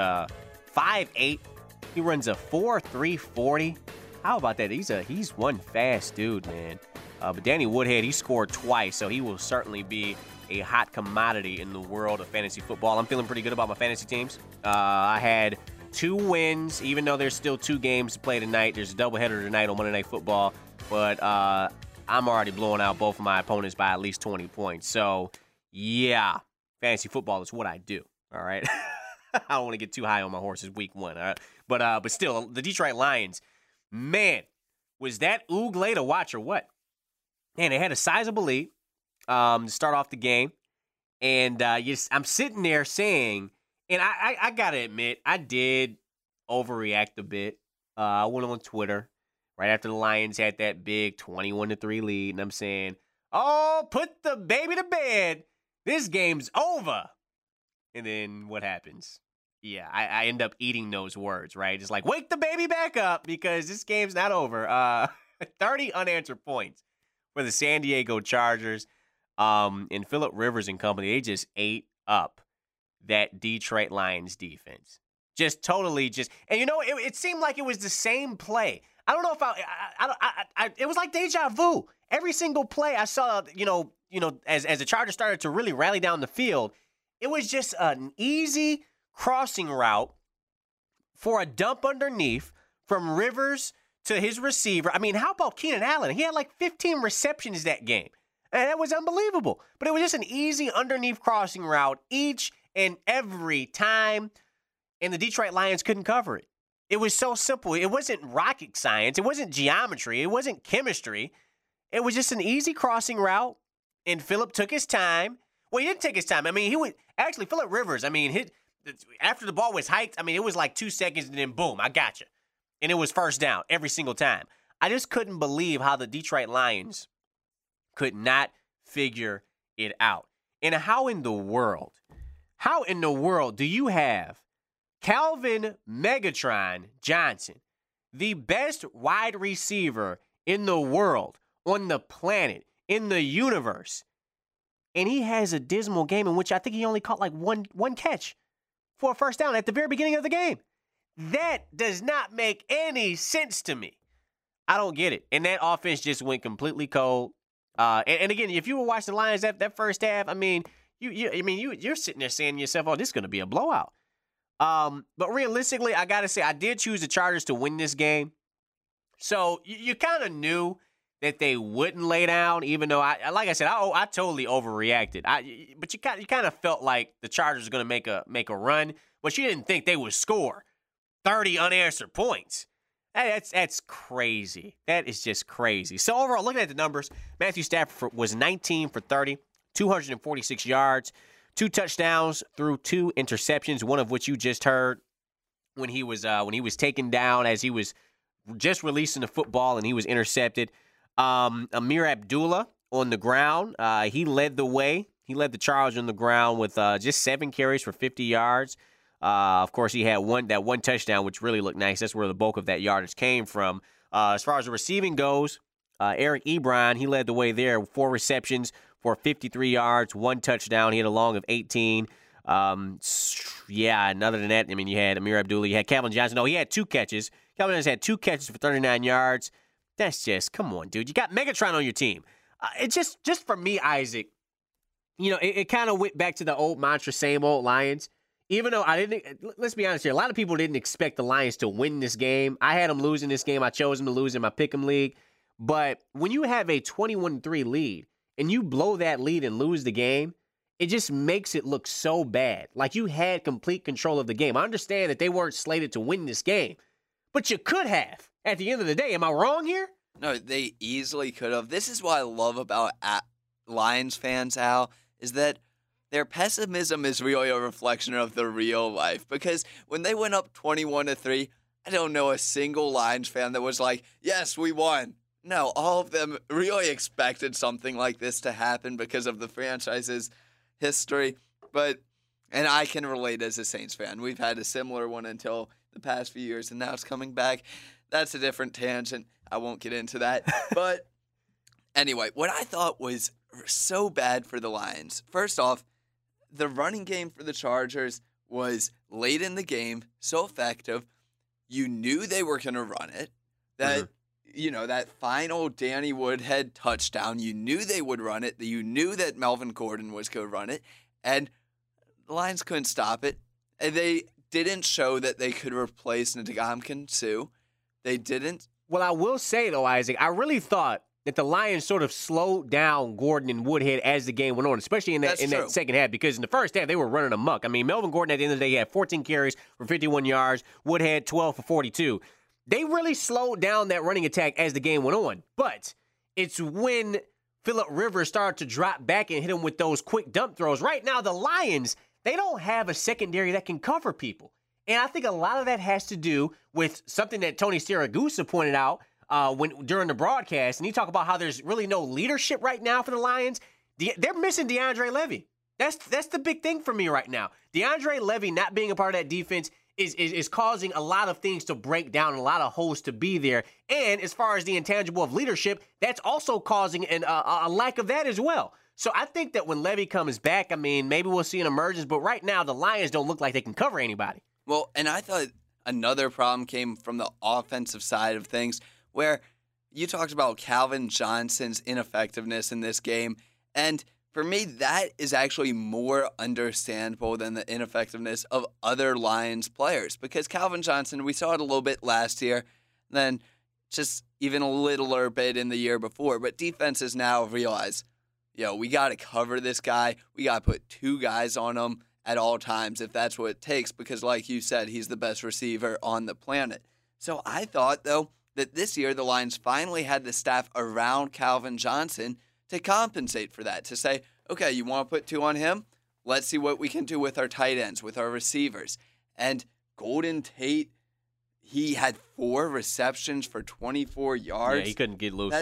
5'8". He runs a 4.3 40. How about that? He's one fast dude, man. But Danny Woodhead, he scored twice, so he will certainly be a hot commodity in the world of fantasy football. I'm feeling pretty good about my fantasy teams. I had 2 wins, even though there's still 2 games to play tonight. There's a doubleheader tonight on Monday Night Football, but I'm already blowing out both of my opponents by at least 20 points. So, yeah, fantasy football is what I do, all right? I don't want to get too high on my horses week 1, all right? But still, the Detroit Lions, man, was that ooglay to watch or what? Man, they had a sizable lead to start off the game, and I'm sitting there saying, and I got to admit, I did overreact a bit. I went on Twitter right after the Lions had that big 21-3 lead, and I'm saying, oh, put the baby to bed. This game's over. And then what happens? Yeah, I end up eating those words, right? It's like, wake the baby back up because this game's not over. 30 unanswered points for the San Diego Chargers. And Phillip Rivers and company, they just ate up that Detroit Lions defense. Just totally and you know, it seemed like it was the same play. I don't know if it was like deja vu. Every single play I saw, as the Chargers started to really rally down the field, it was just an easy crossing route for a dump underneath from Rivers to his receiver. I mean, how about Keenan Allen? He had like 15 receptions that game. And that was unbelievable. But it was just an easy underneath crossing route each and every time, and the Detroit Lions couldn't cover it. It was so simple. It wasn't rocket science. It wasn't geometry. It wasn't chemistry. It was just an easy crossing route, and Phillip took his time. Well, he didn't take his time. I mean, Phillip Rivers, after the ball was hiked, it was like 2 seconds, and then boom, I got you. And it was first down every single time. I just couldn't believe how the Detroit Lions could not figure it out. And how in the world do you have Calvin Megatron Johnson, the best wide receiver in the world, on the planet, in the universe, and he has a dismal game in which I think he only caught like one catch for a first down at the very beginning of the game? That does not make any sense to me. I don't get it. And that offense just went completely cold. And again, if you were watching the Lions that first half, you're sitting there saying to yourself, "Oh, this is going to be a blowout." But realistically, I got to say, I did choose the Chargers to win this game. So you kind of knew that they wouldn't lay down, even though I totally overreacted. But you kind of felt like the Chargers were going to make a run, but you didn't think they would score 30 unanswered points. That's crazy. That is just crazy. So overall, looking at the numbers, Matthew Stafford was 19 for 30, 246 yards, 2 touchdowns through 2 interceptions, one of which you just heard when he was taken down as he was just releasing the football and he was intercepted. Amir Abdullah on the ground, he led the way. He led the charge on the ground with just 7 carries for 50 yards. Of course, he had that one touchdown, which really looked nice. That's where the bulk of that yardage came from. As far as the receiving goes, Eric Ebron, he led the way there. 4 receptions for 53 yards, 1 touchdown. He had a long of 18. And other than that, you had Amir Abdullah. You had Calvin Johnson. No, he had 2 catches. Calvin Johnson had 2 catches for 39 yards. That's just, come on, dude. You got Megatron on your team. It just for me, Isaac, it kind of went back to the old mantra, same old Lions. Even though let's be honest here, a lot of people didn't expect the Lions to win this game. I had them losing this game. I chose them to lose in my Pick'em League. But when you have a 21-3 lead and you blow that lead and lose the game, it just makes it look so bad. Like you had complete control of the game. I understand that they weren't slated to win this game, but you could have at the end of the day. Am I wrong here? No, they easily could have. This is what I love about Lions fans, Al, is that their pessimism is really a reflection of the real life. Because when they went up 21-3, I don't know a single Lions fan that was like, yes, we won. No, all of them really expected something like this to happen because of the franchise's history. And I can relate as a Saints fan. We've had a similar one until the past few years, and now it's coming back. That's a different tangent. I won't get into that. But anyway, what I thought was so bad for the Lions, first off, the running game for the Chargers was late in the game, so effective. You knew they were going to run it. That, that final Danny Woodhead touchdown, you knew they would run it. You knew that Melvin Gordon was going to run it. And the Lions couldn't stop it. And they didn't show that they could replace Ndamukong Suh. They didn't. Well, I will say, though, Isaac, I really thought that the Lions sort of slowed down Gordon and Woodhead as the game went on, especially in that second half, because in the first half, they were running amok. I mean, Melvin Gordon, at the end of the day, he had 14 carries for 51 yards. Woodhead, 12 for 42. They really slowed down that running attack as the game went on. But it's when Phillip Rivers started to drop back and hit him with those quick dump throws. Right now, the Lions, they don't have a secondary that can cover people. And I think a lot of that has to do with something that Tony Siragusa pointed out during the broadcast. And he talked about how there's really no leadership right now for the Lions. They're missing DeAndre Levy. That's the big thing for me right now. DeAndre Levy not being a part of that defense is causing a lot of things to break down and a lot of holes to be there. And as far as the intangible of leadership, that's also causing a lack of that as well. So I think that when Levy comes back, I mean, maybe we'll see an emergence. But right now, the Lions don't look like they can cover anybody. Well, and I thought another problem came from the offensive side of things, where you talked about Calvin Johnson's ineffectiveness in this game. And for me, that is actually more understandable than the ineffectiveness of other Lions players. Because Calvin Johnson, we saw it a little bit last year, then just even a littler bit in the year before. But defenses now realize, we got to cover this guy. We got to put two guys on him at all times if that's what it takes, because like you said, he's the best receiver on the planet. So I thought, though, that this year the Lions finally had the staff around Calvin Johnson to compensate for that, to say, okay, you want to put two on him? Let's see what we can do with our tight ends, with our receivers. And Golden Tate, he had 4 receptions for 24 yards. Yeah, he couldn't get loose,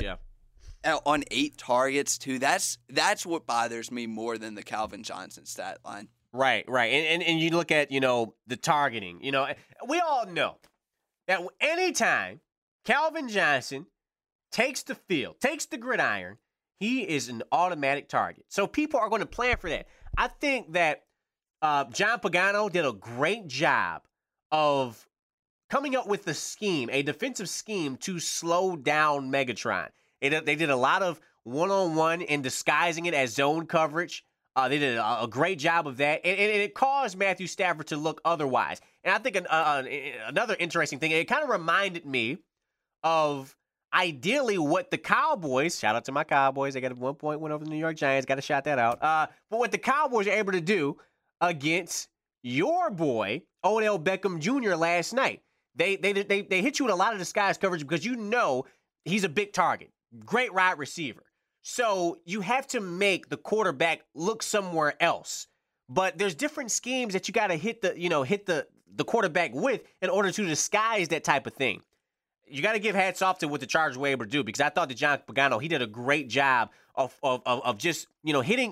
On 8 targets, too. That's what bothers me more than the Calvin Johnson stat line. Right. And you look at, the targeting. We all know that anytime Calvin Johnson takes the field, takes the gridiron, he is an automatic target. So people are going to plan for that. I think that John Pagano did a great job of coming up with a defensive scheme to slow down Megatron. They did a lot of one-on-one and disguising it as zone coverage. They did a great job of that, and it caused Matthew Stafford to look otherwise. And I think another interesting thing, it kind of reminded me of ideally what the Cowboys, shout out to my Cowboys, they got a 1-point win over the New York Giants, got to shout that out. But what the Cowboys are able to do against your boy, Odell Beckham Jr. last night. They hit you with a lot of disguise coverage because he's a big target, great wide receiver. So you have to make the quarterback look somewhere else. But there's different schemes that you got to hit the quarterback with in order to disguise that type of thing. You got to give hats off to what the Chargers were able to do, because I thought that John Pagano, he did a great job of just hitting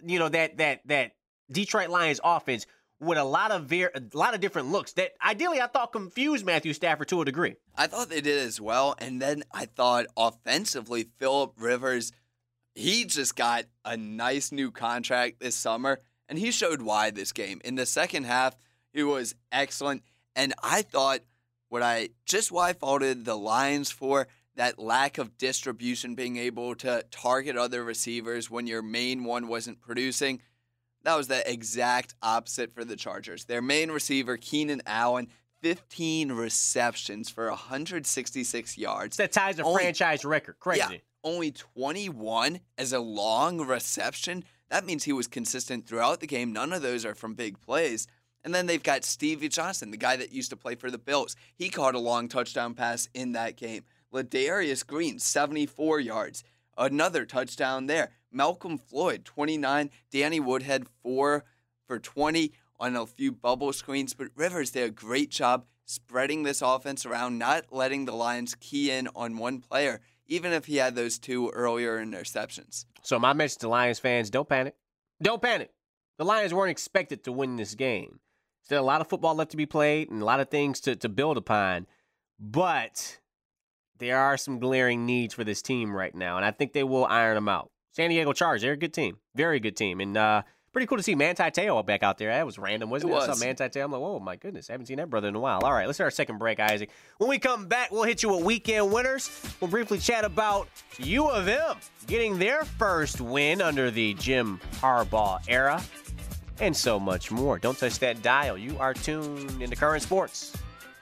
that Detroit Lions offense with a lot of different looks that ideally I thought confused Matthew Stafford to a degree. I thought they did as well, and then I thought offensively, Phillip Rivers, he just got a nice new contract this summer, and he showed why this game. In the second half, he was excellent, and I thought why I faulted the Lions for that lack of distribution, being able to target other receivers when your main one wasn't producing. That was the exact opposite for the Chargers. Their main receiver, Keenan Allen, 15 receptions for 166 yards. That ties a franchise record. Crazy. Yeah, only 21 as a long reception. That means he was consistent throughout the game. None of those are from big plays. And then they've got Stevie Johnson, the guy that used to play for the Bills. He caught a long touchdown pass in that game. Ladarius Green, 74 yards. Another touchdown there. Malcolm Floyd, 29. Danny Woodhead, 4 for 20 on a few bubble screens. But Rivers did a great job spreading this offense around, not letting the Lions key in on one player, even if he had those 2 earlier interceptions. So my message to Lions fans, don't panic. Don't panic. The Lions weren't expected to win this game. Still a lot of football left to be played and a lot of things to build upon. But there are some glaring needs for this team right now, and I think they will iron them out. San Diego Chargers, they're a good team. Very good team. And pretty cool to see Manti Te'o back out there. That was random, wasn't it? I saw Manti Te'o. I'm like, oh, my goodness. I haven't seen that brother in a while. All right, let's start our second break, Isaac. When we come back, we'll hit you with weekend winners. We'll briefly chat about U of M getting their first win under the Jim Harbaugh era, and so much more. Don't touch that dial. You are tuned into Current Sports.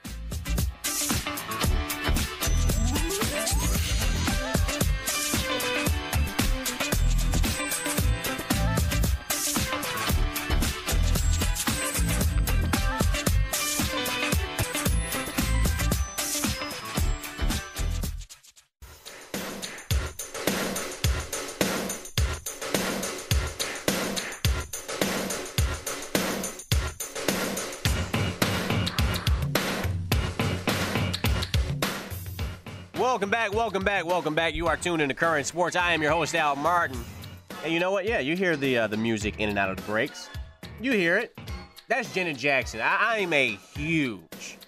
Welcome back. You are tuned into Current Sports. I am your host, Al Martin. And you know what? Yeah, you hear the music in and out of the breaks. You hear it. That's Janet Jackson. I am a huge,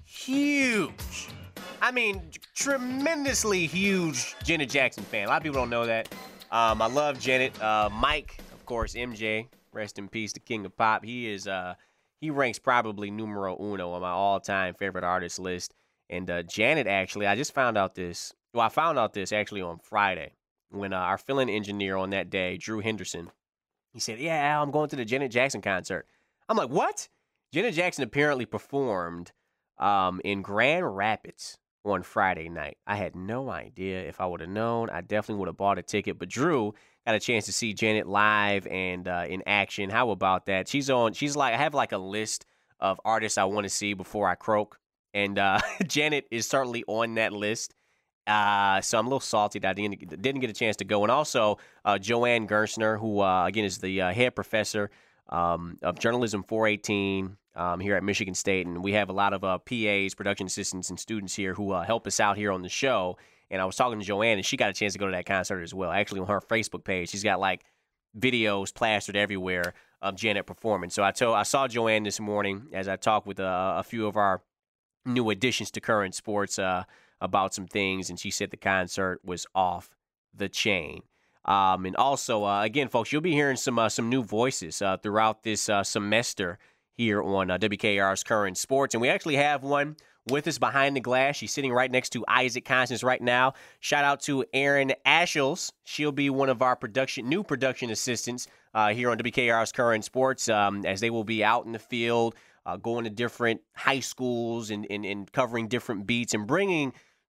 tremendously huge Janet Jackson fan. A lot of people don't know that. I love Janet. Mike, of course, MJ, rest in peace, the king of pop. He ranks probably numero uno on my all-time favorite artist list. And Janet, actually, I just found out this. Well, I found out this actually on Friday when our fill-in engineer on that day, Drew Henderson, he said, yeah, Al, I'm going to the Janet Jackson concert. I'm like, what? Janet Jackson apparently performed in Grand Rapids on Friday night. I had no idea. If I would have known, I definitely would have bought a ticket. But Drew got a chance to see Janet live and in action. How about that? She's like, I have like a list of artists I want to see before I croak. And Janet is certainly on that list. So I'm a little salty that I didn't get a chance to go. And also, Joanne Gerstner, who, again, is the head professor of Journalism 418 here at Michigan State. And we have a lot of PAs, production assistants, and students here who help us out here on the show. And I was talking to Joanne, and she got a chance to go to that concert as well. Actually, on her Facebook page, she's got, like, videos plastered everywhere of Janet performing. So I saw Joanne this morning as I talked with a few of our new additions to Current Sports about some things, and she said the concert was off the chain. And also, again, folks, you'll be hearing some new voices throughout this semester here on WKR's Current Sports, and we actually have one with us behind the glass. She's sitting right next to Isaac Constance right now. Shout out to Erin Ashels. She'll be one of our new production assistants here on WKR's Current Sports as they will be out in the field, going to different high schools and covering different beats and bringing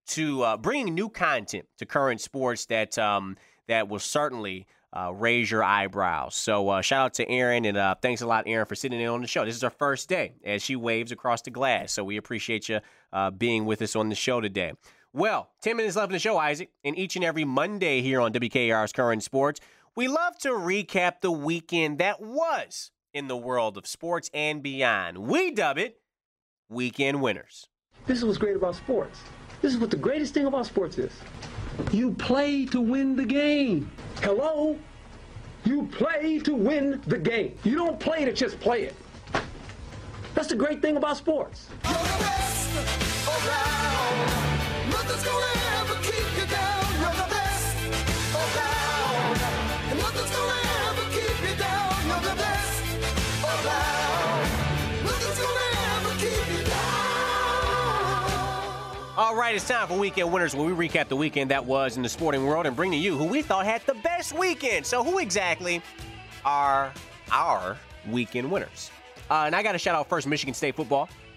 new content to Current Sports that will certainly raise your eyebrows. So shout out to Erin, and thanks a lot, Erin, for sitting in on the show. This is our first day as she waves across the glass, so we appreciate you being with us on the show today. Well, 10 minutes left in the show, Isaac, and each and every Monday here on WKR's Current Sports, we love to recap the weekend that was in the world of sports and beyond. We dub it Weekend Winners. This is what's great about sports. This is what the greatest thing about sports is. You play to win the game. Hello? You play to win the game. You don't play to just play it. That's the great thing about sports. You're the best around. Nothing's gonna ever keep you down. You're the best around. And nothing's gonna ever keep you down. You're the best around. Nothing's gonna ever keep you down. All right, it's time for Weekend Winners, where we recap the weekend that was in the sporting world and bring to you who we thought had the best weekend. So who exactly are our weekend winners? And I got to shout out first Michigan State football.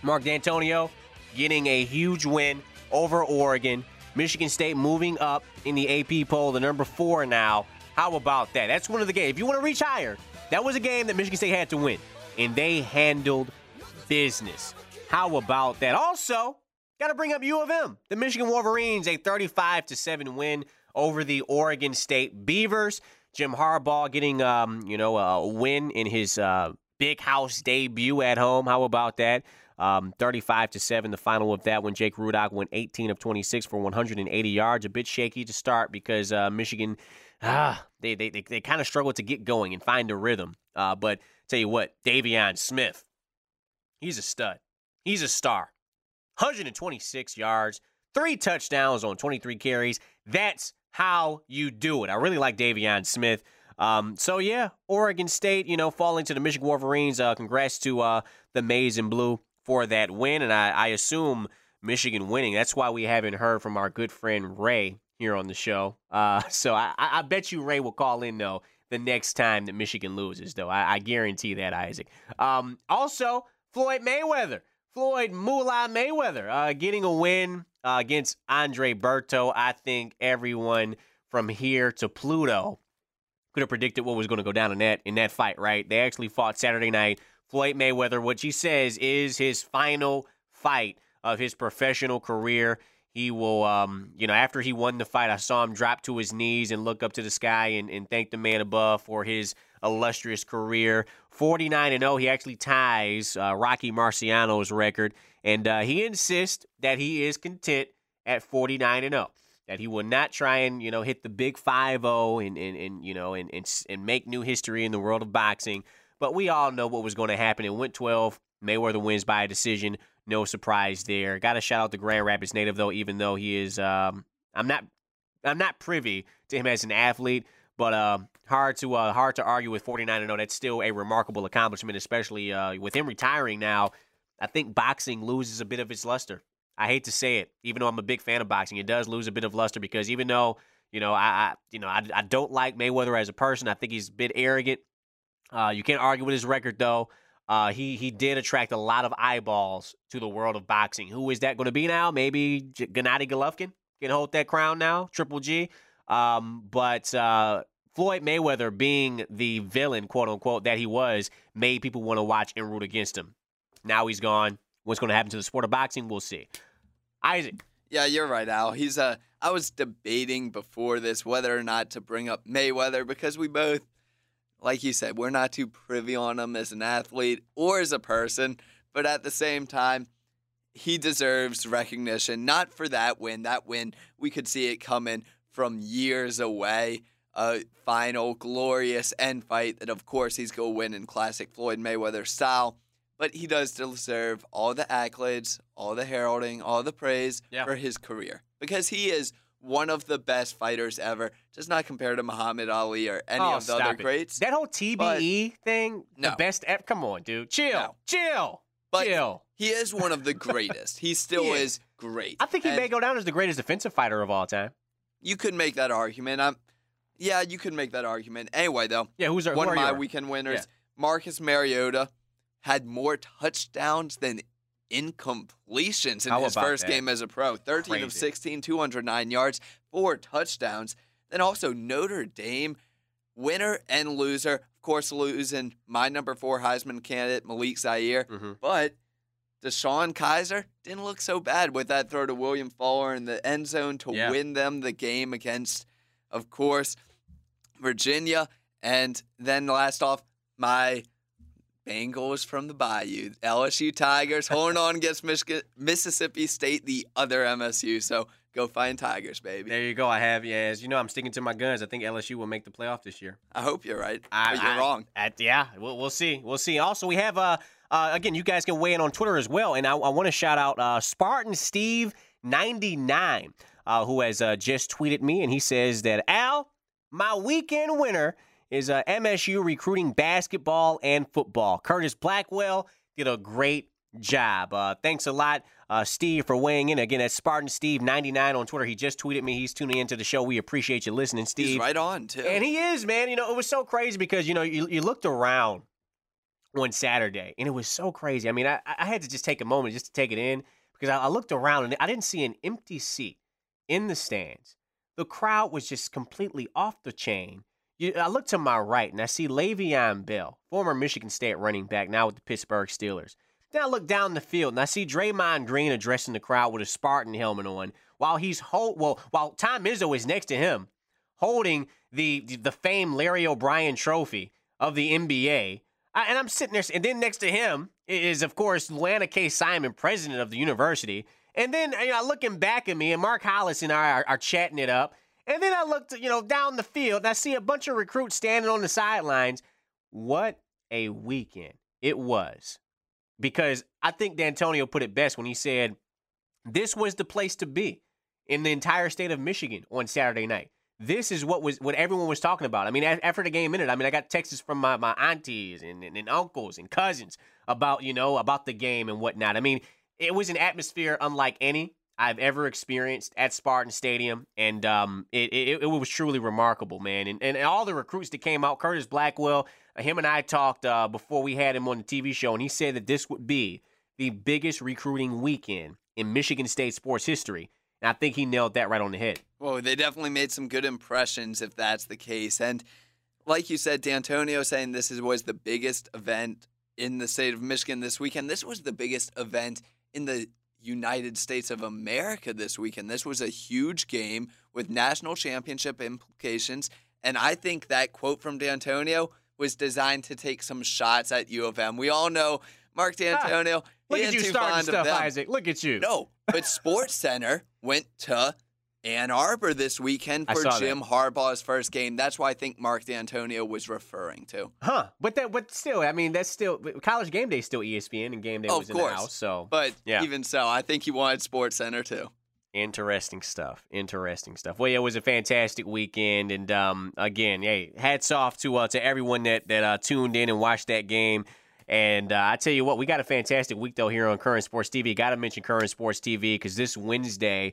Mark D'Antonio getting a huge win over Oregon. Michigan State moving up in the AP poll to number 4 now. How about that? That's one of the games. If you want to reach higher, that was a game that Michigan State had to win, and they handled business. How about that? Also, got to bring up U of M. The Michigan Wolverines, a 35-7 win over the Oregon State Beavers. Jim Harbaugh getting a win in his big house debut at home. How about that? 35-7, the final of that one. Jake Rudock went 18 of 26 for 180 yards. A bit shaky to start because Michigan, they kind of struggled to get going and find a rhythm. But tell you what, Davion Smith, he's a stud. He's a star. 126 yards, 3 touchdowns on 23 carries. That's how you do it. I really like Davion Smith. Oregon State, falling to the Michigan Wolverines. Congrats to the Maize and Blue for that win, and I assume Michigan winning. That's why we haven't heard from our good friend Ray here on the show. So I bet you Ray will call in, though, the next time that Michigan loses, though. I guarantee that, Isaac. Also, Floyd Moolah Mayweather, getting a win against Andre Berto. I think everyone from here to Pluto could have predicted what was going to go down in that fight, right? They actually fought Saturday night. Floyd Mayweather, what he says is his final fight of his professional career. He will, after he won the fight, I saw him drop to his knees and look up to the sky and thank the man above for his illustrious career. 49-0, he actually ties Rocky Marciano's record, and he insists that he is content at 49-0. That he will not try and, hit the big 5-0 and make new history in the world of boxing. But we all know what was going to happen. It went 12. Mayweather wins by a decision. No surprise there. Got to shout out the Grand Rapids native, though, even though he is I'm not privy to him as an athlete, but hard to argue with 49-0. That's still a remarkable accomplishment, especially with him retiring now. I think boxing loses a bit of its luster. I hate to say it, even though I'm a big fan of boxing, it does lose a bit of luster because even though I don't like Mayweather as a person, I think he's a bit arrogant. You can't argue with his record, though. He did attract a lot of eyeballs to the world of boxing. Who is that going to be now? Maybe Gennady Golovkin can hold that crown now, Triple G. But Floyd Mayweather being the villain, quote-unquote, that he was, made people want to watch and root against him. Now he's gone. What's going to happen to the sport of boxing, we'll see. Isaac. Yeah, you're right, Al. I was debating before this whether or not to bring up Mayweather because we both, like you said, we're not too privy on him as an athlete or as a person, but at the same time, he deserves recognition, not for that win. That win, we could see it coming from years away. A final, glorious end fight that, of course, he's going to win in classic Floyd Mayweather style. But he does deserve all the accolades, all the heralding, all the praise for his career. Because he is one of the best fighters ever. Just not compared to Muhammad Ali or any of the other greats. That whole TBE thing, the best ever. Come on, dude. Chill. But he is one of the greatest. He still is great. I think he may go down as the greatest defensive fighter of all time. You could make that argument. You could make that argument. Anyway, though, one of my weekend winners, Marcus Mariota, had more touchdowns than incompletions in his first game as a pro. 13 of 16, 209 yards, 4 touchdowns. Then also Notre Dame, winner and loser. Of course, losing my number 4 Heisman candidate, Malik Zaire. But Deshaun Kaiser didn't look so bad with that throw to William Fuller in the end zone to win them the game against, of course, Virginia. And then last off, my Bengals from the Bayou, LSU Tigers, holding on against Mississippi State, the other MSU. So go find Tigers, baby. There you go. I have, as you know, I'm sticking to my guns. I think LSU will make the playoff this year. I hope you're right. But you're wrong. We'll see. We'll see. Also, we have, again, you guys can weigh in on Twitter as well. And I want to shout out Spartan Steve 99, who has just tweeted me. And he says that, Al, my weekend winner is MSU recruiting basketball and football. Curtis Blackwell did a great job. Thanks a lot, Steve, for weighing in. Again, that's Spartan Steve 99 on Twitter. He just tweeted me. He's tuning into the show. We appreciate you listening, Steve. He's right on, too. And he is, man. It was so crazy because, you looked around on Saturday, and it was so crazy. I mean, I had to just take a moment just to take it in because I looked around and I didn't see an empty seat in the stands. The crowd was just completely off the chain. I look to my right, and I see Le'Veon Bell, former Michigan State running back, now with the Pittsburgh Steelers. Then I look down the field, and I see Draymond Green addressing the crowd with a Spartan helmet on, while while Tom Izzo is next to him, holding the famed Larry O'Brien Trophy of the NBA. And I'm sitting there, and then next to him is, of course, Lana K. Simon, president of the university. And then, looking back at me, and Mark Hollis and I are chatting it up. And then I looked, down the field, and I see a bunch of recruits standing on the sidelines. What a weekend it was. Because I think D'Antonio put it best when he said, this was the place to be in the entire state of Michigan on Saturday night. This is what everyone was talking about. I mean, after the game ended, I got texts from my aunties and uncles and cousins about the game and whatnot. I mean, it was an atmosphere unlike any I've ever experienced at Spartan Stadium, and it was truly remarkable, man. And all the recruits that came out, Curtis Blackwell, him and I talked before we had him on the TV show, and he said that this would be the biggest recruiting weekend in Michigan State sports history. And I think he nailed that right on the head. Well, they definitely made some good impressions if that's the case. And like you said, D'Antonio saying this was the biggest event in the state of Michigan this weekend. This was the biggest event in the United States of America this weekend. This was a huge game with national championship implications. And I think that quote from D'Antonio was designed to take some shots at U of M. We all know Mark D'Antonio. Look at you starting stuff, Isaac. Look at you. No, but SportsCenter went to Ann Arbor this weekend for Jim Harbaugh's first game. That's why I think Mark D'Antonio was referring to. Huh. But still, I mean, that's still College Game Day is still ESPN, and Game Day was in the house. So, but even so, I think he wanted SportsCenter too. Interesting stuff. Well, yeah, it was a fantastic weekend, and again, hey, hats off to everyone that tuned in and watched that game. And I tell you what, we got a fantastic week though here on Current Sports TV. Got to mention Current Sports TV because this Wednesday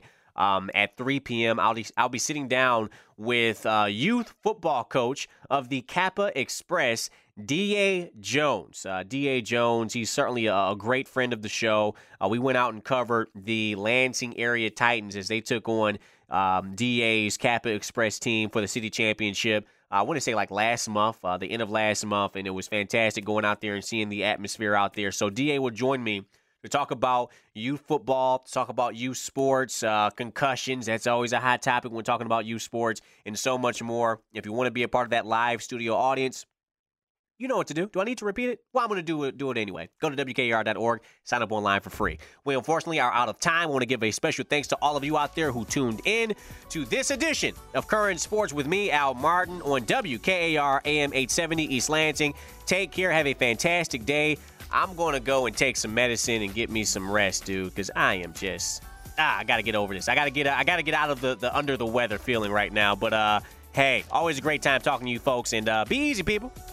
at 3 p.m. I'll be sitting down with youth football coach of the Kappa Express, D.A. Jones. D.A. Jones, he's certainly a great friend of the show. We went out and covered the Lansing area Titans as they took on D.A.'s Kappa Express team for the city championship. I want to say like last month, the end of last month, and it was fantastic going out there and seeing the atmosphere out there. So D.A. will join me to talk about youth football, to talk about youth sports, concussions. That's always a hot topic when talking about youth sports, and so much more. If you want to be a part of that live studio audience, you know what to do. Do I need to repeat it? Well, I'm going to do it anyway. Go to WKR.org, sign up online for free. We unfortunately are out of time. I want to give a special thanks to all of you out there who tuned in to this edition of Current Sports with me, Al Martin, on WKAR AM 870 East Lansing. Take care. Have a fantastic day. I'm going to go and take some medicine and get me some rest, dude, because I am just, I got to get over this. I got to get out of the under the weather feeling right now. But, hey, always a great time talking to you folks, and be easy, people.